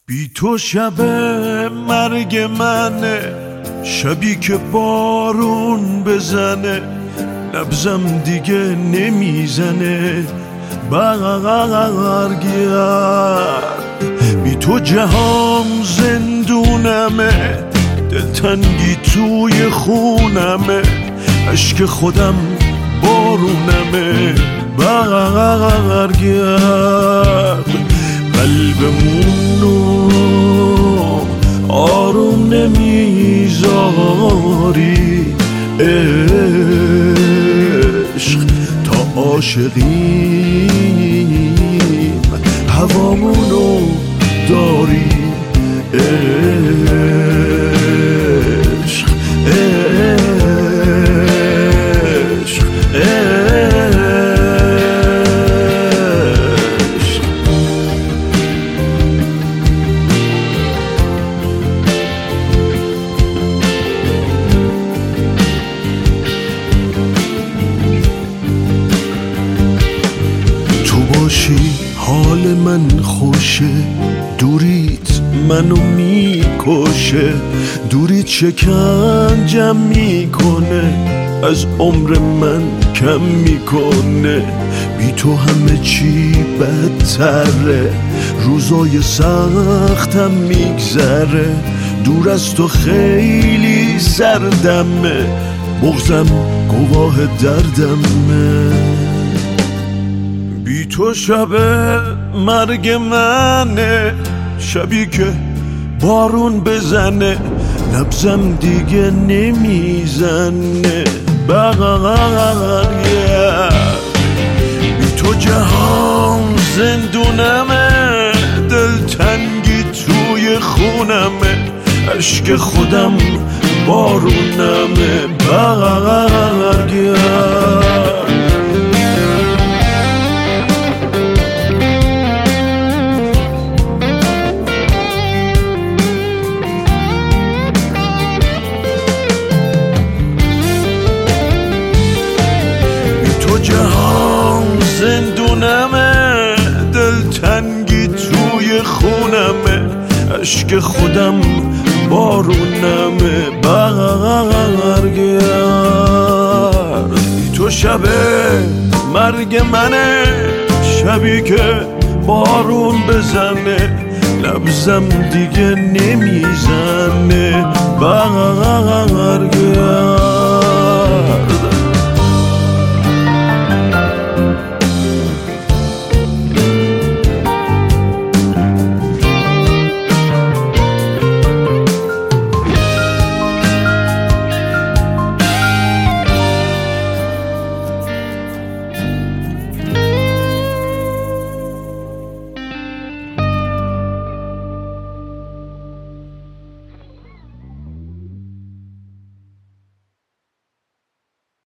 بی تو شب مرگ منه، شبی که بارون بزنه، نبضم دیگه نمیزنه برگرد. بی تو جهان زندونمه، دلتنگی توی خونمه، عشق خودم بارونمه برگرد. قلبمونو آروم نمیذاری عشق، تا عاشقیم هوامونو داری عشق عشق حال من خوشه، دوریت منو میکشه، دوریت شکنجم میکنه، از عمر من کم میکنه. بی تو همه چی بدتره، روزای سختم میگذره، دور از تو خیلی سردمه، بغضم گواه دردمه. بی تو شب مرگ منه، شبی که بارون بزنه، نبضم دیگه نمیزنه برگرد. بی تو جهان زندونمه، دلتنگی توی خونمه، عشق خودم بارونمه برگرد. جهان زندونمه، دلتنگی توی خونمه، عشق خودم بارونمه برگرد. بی تو شب مرگ منه، شبی که بارون بزنه، نبضم دیگه نمیزنه برگرد.